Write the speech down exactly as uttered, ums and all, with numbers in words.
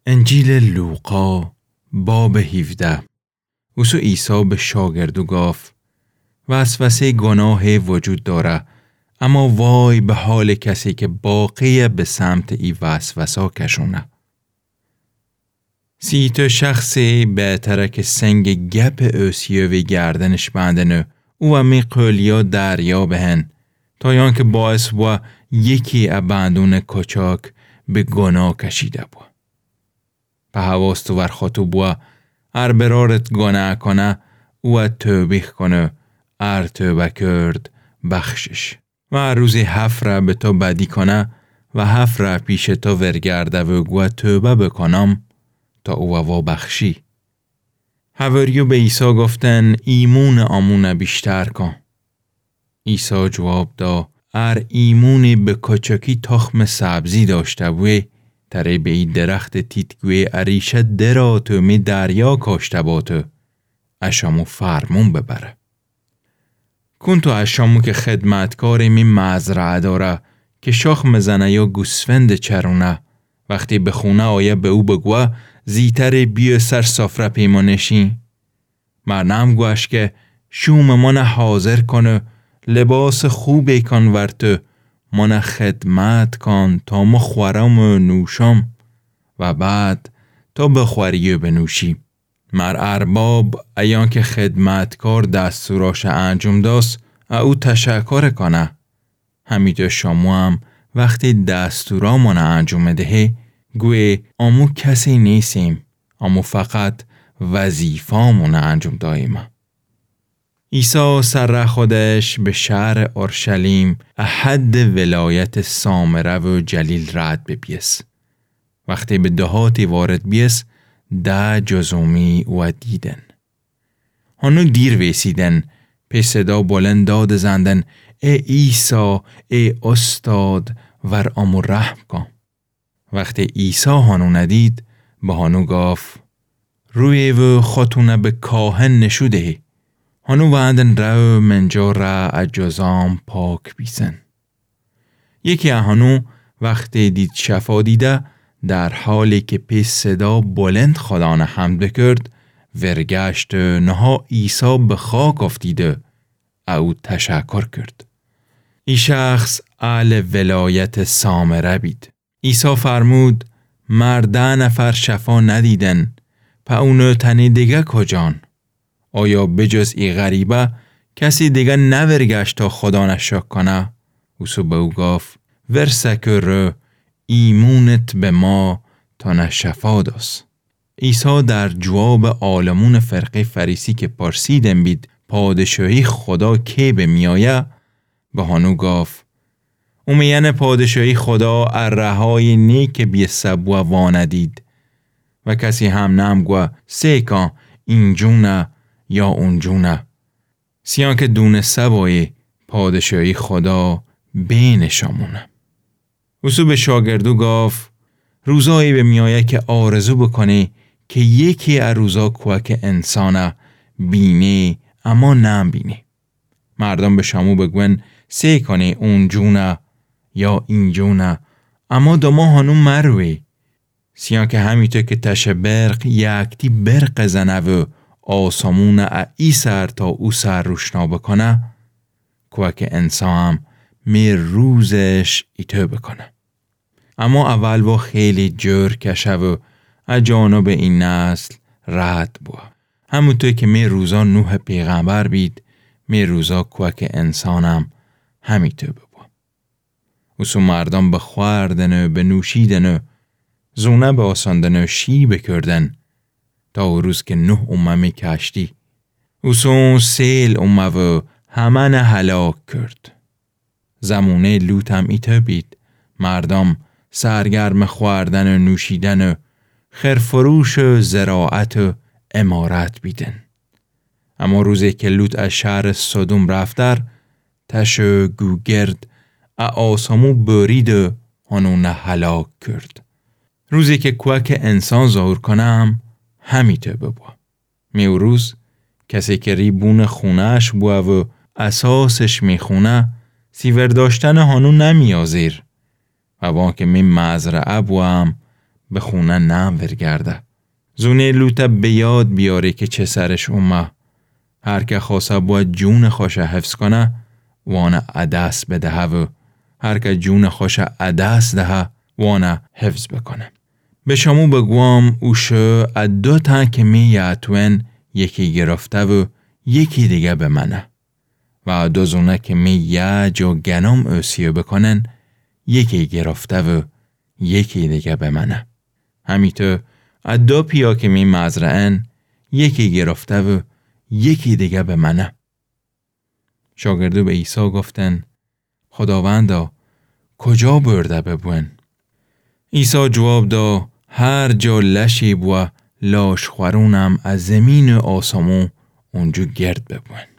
انجیل لوقا باب هفده. وسو عیسی به شاگردو گفت وسوسه گناه وجود داره، اما وای به حال کسی که باقی به سمت ای وسوسه کشونه. سی تا شخصی بهتره که سنگ گپ اوسیوی گردنش بندنه او امی قلیا دریا بهن تا یان که باعث و یکی ابندون کچاک به گناه کشیده بو. به حواستو ورخاتو بو ار برارت گناه کنه او توبیخ کنه، ار توبه کرد بخشش و ار روزی هفت را به تو بدی کنه و هفت را پیش تو ورگرده و گوه توبه بکنم تا او و بخشی. حواریو به عیسی گفتن ایمون آمون بیشتر کن. عیسی جواب دا ار ایمونی به کچکی تخم سبزی داشته بوی تره به ای درخت تیتگوی اریشه دراتو می دریا کاشته باتو اشامو فرمون ببره. کن تو اشامو که خدمتکاری می مزرعه داره که شاخ مزنه یا گوسفند چرونه، وقتی به خونه آیه به او بگوه زیتر بیو سر سفره پیمانشی. مرنم گوش که شوم من حاضر کنه، لباس خوبی کن ورتو، من خدمت کن تا ما خورم و نوشم و بعد تا بخوری و بنوشی. مر ارباب ایان که خدمتکار دستوراش انجام داست او تشکر کنه. همیده شما هم وقتی دستورا من انجام دهی گوی امو کسی نیستیم، امو فقط وظیفامون انجام داییم. عیسی سر خودش به شهر اورشلیم احد ولایت سامره و جلیل رد ببیس. وقتی به دهاتی وارد بیس ده جزومی و دیدن. هنو دیر ویسیدن، پی صدا بلند داد زندن ای عیسی ای استاد ور امو رحم کن. وقتی عیسی هانو ندید به هانو گفت روی و خاتونه به کاهن نشوده. هانو وعدن رو منجا را اجازام پاک بیسن. یکی هانو وقتی دید شفا دیده در حالی که پیش صدا بلند خدانه حمد بکرد ورگشت نها عیسی به خاک افتیده او تشکر کرد. ای شخص اهل ولایت سامره بید. عیسی فرمود مرده نفر شفا ندیدن پا اونو تنی دیگه کجان؟ آیا بجز ای غریبه کسی دیگه نورگشت تا خدا نشک کنه؟ اوسو به او گفت ورسکر ایمونت به ما تا نشفا داست. عیسی در جواب عالمون فرقه فریسی که پرسیدن بید پادشاهی خدا کی به میایه به هانو گفت امیان پادشاهی خدا ارهای نیک بی سبوه واندید و کسی هم نمگوه سیکا اینجونه یا اونجونه سیان که دون سبای پادشاهی خدا بین شامونه. وسو به شاگردو گفت روزایی به میایه که آرزو بکنی که یکی از روزا کوه که انسانه بینی اما نم بینی. مردم به شامو بگوین سی کنی اون جونه یا این جونه اما دما هنو مروی. سیان که همیتو که تش برق یکتی برق زنه و آسامون ای سر تا او سر روشنا بکنه کوه که انسان هم می روزش ایتو بکنه. اما اول با خیلی جور کشه و اجانب این نسل رد بوا. همونطور که می روزا نوح پیغمبر بید می روزا کوه که انسانم همیتو بوا. وسو مردم به خوردن و به نوشیدن و زونه به آساندن و شی بکردن تا روز که نوح اومه می کشتی. وسو سیل اومه و همه نه هلاک کرد. زمونه لوط هم ایتو بید. مردم سرگرم خوردن و نوشیدن و خرفروش و زراعت و امارت بیدن. اما روزی که لوط از شهر سدوم رفتر تش و گوگرد آسامو برید و هنو نه هلاک کرد. روزی که کوه که انسان ظهور کنه هم همیته ببوا. میو روز کسی که ریبون خونهش بوا و اساسش میخونه سیور داشتن هنو نمیازیر و وان که می مزرعه بوا هم به خونه نم ورگرده. زونه لوتا بیاد بیاره که چه سرش اومه. هر که خواسته باید جون خوش حفظ کنه وانه عدس بده و هر که جون خوش عدس ده وانه حفظ بکنه. به شمو بگوام اوشه ادو تا که می یعتوین یکی گرفته و یکی دیگه به منه. و دو زونه که می یج و گنام اوسیو بکنن یکی گرفته و یکی دیگه به منه. همیتو ادو پیا که می مزرعن یکی گرفته و یکی دیگه به منه. شاگردو به عیسی گفتن خداوندا کجا برده ببون؟ عیسی جواب دا هر جا لشی بوا لاش خورونم از زمین و آسمون اونجا گرد ببون.